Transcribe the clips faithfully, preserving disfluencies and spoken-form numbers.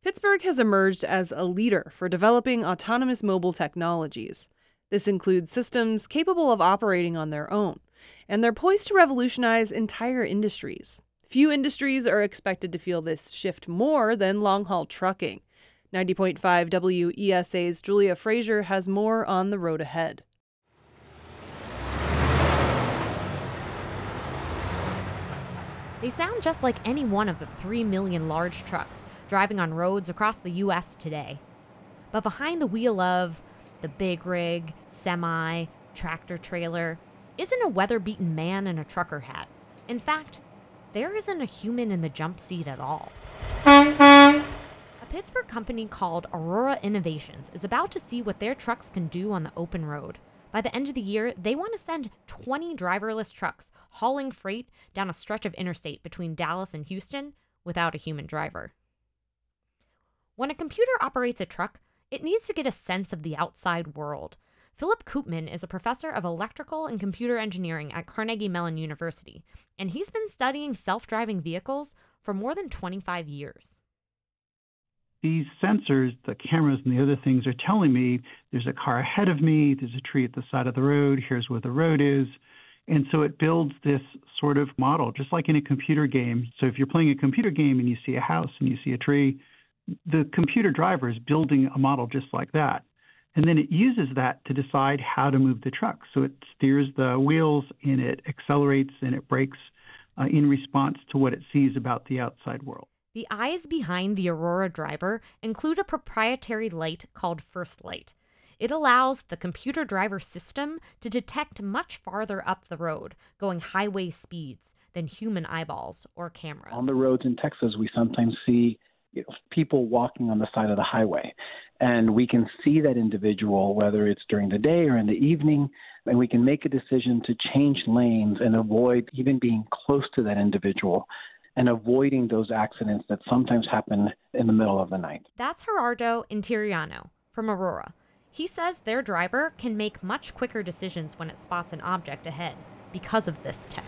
Pittsburgh has emerged as a leader for developing autonomous mobile technologies. This includes systems capable of operating on their own, and they're poised to revolutionize entire industries. Few industries are expected to feel this shift more than long-haul trucking. ninety point five W E S A's Julia Fraser has more on the road ahead. They sound just like any one of the three million large trucks driving on roads across the U S today. But behind the wheel of the big rig, semi, tractor trailer isn't a weather-beaten man in a trucker hat. In fact, there isn't a human in the jump seat at all. A Pittsburgh company called Aurora Innovations is about to see what their trucks can do on the open road. By the end of the year, they want to send twenty driverless trucks hauling freight down a stretch of interstate between Dallas and Houston without a human driver. When a computer operates a truck, it needs to get a sense of the outside world. Philip Koopman is a professor of electrical and computer engineering at Carnegie Mellon University, and he's been studying self-driving vehicles for more than twenty-five years. These sensors, the cameras and the other things, are telling me there's a car ahead of me, there's a tree at the side of the road, here's where the road is. And so it builds this sort of model, just like in a computer game. So if you're playing a computer game and you see a house and you see a tree, the computer driver is building a model just like that. And then it uses that to decide how to move the truck. So it steers the wheels and it accelerates and it brakes uh, in response to what it sees about the outside world. The eyes behind the Aurora driver include a proprietary light called First Light. It allows the computer driver system to detect much farther up the road, going highway speeds, than human eyeballs or cameras. On the roads in Texas, we sometimes see you know, people walking on the side of the highway. And we can see that individual, whether it's during the day or in the evening, and we can make a decision to change lanes and avoid even being close to that individual and avoiding those accidents that sometimes happen in the middle of the night. That's Gerardo Interiano from Aurora. He says their driver can make much quicker decisions when it spots an object ahead because of this tech.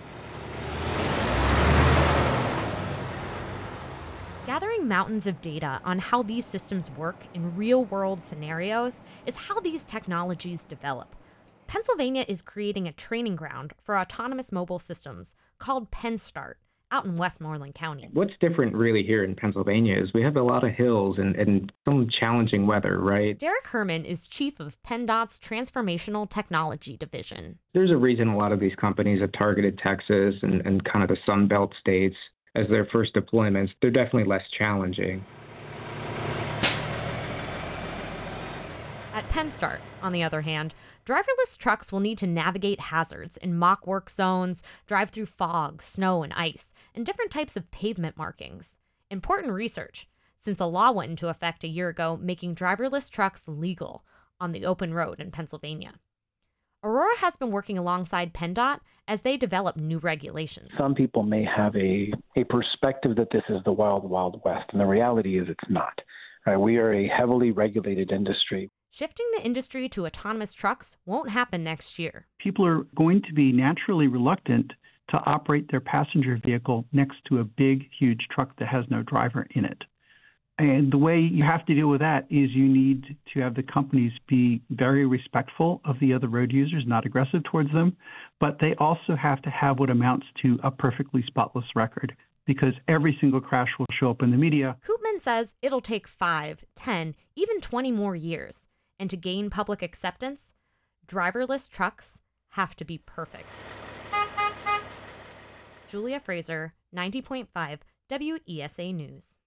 Gathering mountains of data on how these systems work in real-world scenarios is how these technologies develop. Pennsylvania is creating a training ground for autonomous mobile systems called PennStart out in Westmoreland County. What's different really here in Pennsylvania is we have a lot of hills and, and some challenging weather, right? Derek Herman is chief of PennDOT's Transformational Technology Division. There's a reason a lot of these companies have targeted Texas and, and kind of the Sun Belt states as their first deployments. They're definitely less challenging. At PennStart, on the other hand, driverless trucks will need to navigate hazards in mock work zones, drive through fog, snow, and ice, and different types of pavement markings. Important research, since a law went into effect a year ago making driverless trucks legal on the open road in Pennsylvania. Aurora has been working alongside PennDOT as they develop new regulations. Some people may have a, a perspective that this is the wild, wild west, and the reality is it's not. Right? We are a heavily regulated industry. Shifting the industry to autonomous trucks won't happen next year. People are going to be naturally reluctant to operate their passenger vehicle next to a big, huge truck that has no driver in it. And the way you have to deal with that is you need to have the companies be very respectful of the other road users, not aggressive towards them, but they also have to have what amounts to a perfectly spotless record, because every single crash will show up in the media. Koopman says it'll take five, ten, even twenty more years. And to gain public acceptance, driverless trucks have to be perfect. Julia Fraser, ninety point five W E S A News.